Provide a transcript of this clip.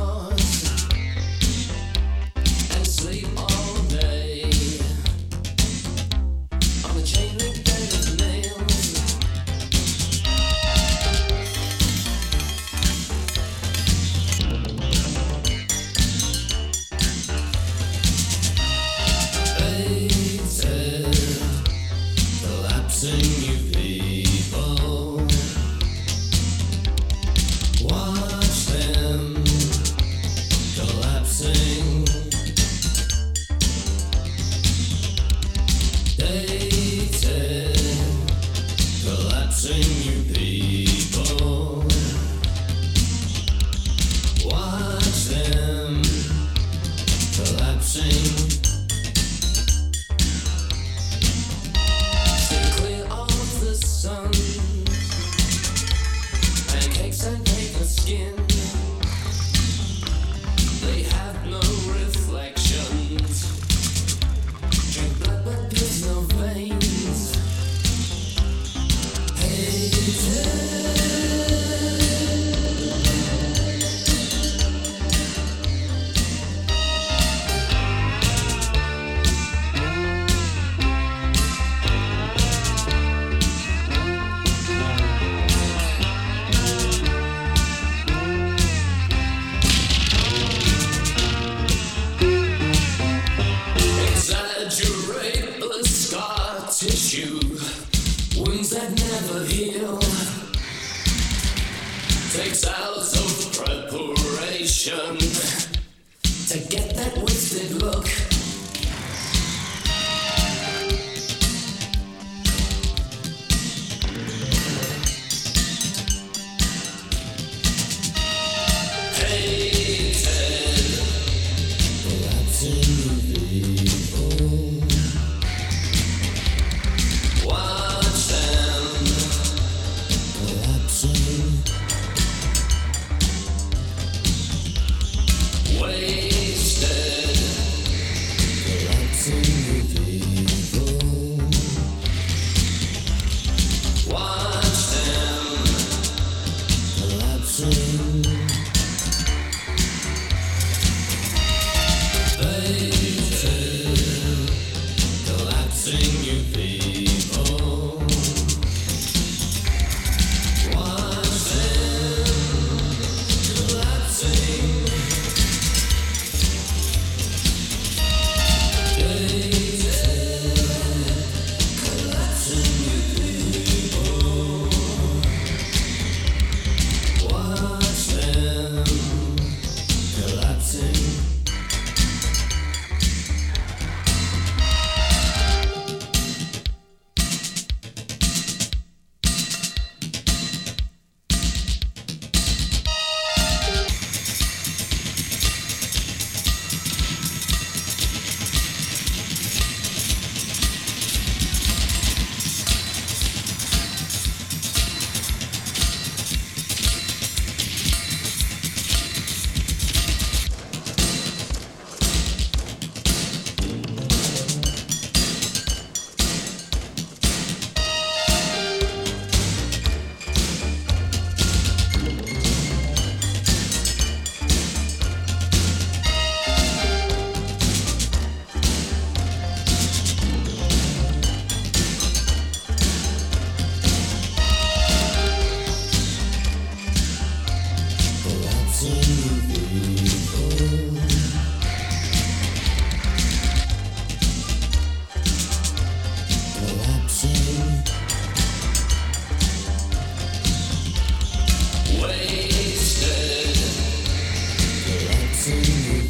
yours and sleep all day on a chain link bed of nails. Faded, collapsing you people. Watch them collapsing. Dated, collapsing you people. Watch them collapsing. Stay clear of the sun. Pancakes and paper skin. They have no reflections. Drink blood but there's no veins. Hated. Exaggerate the scar tissue, wounds that never heal. Takes hours of preparation to get that wasted look. Hated, collapsing people. Watch them collapsing. Wasted, collapsing people. Watch them collapsing. Faded, collapsing you people. Watch them collapsing. Dated, collapsing you people. Watch them collapsing. Wasted, collapsing.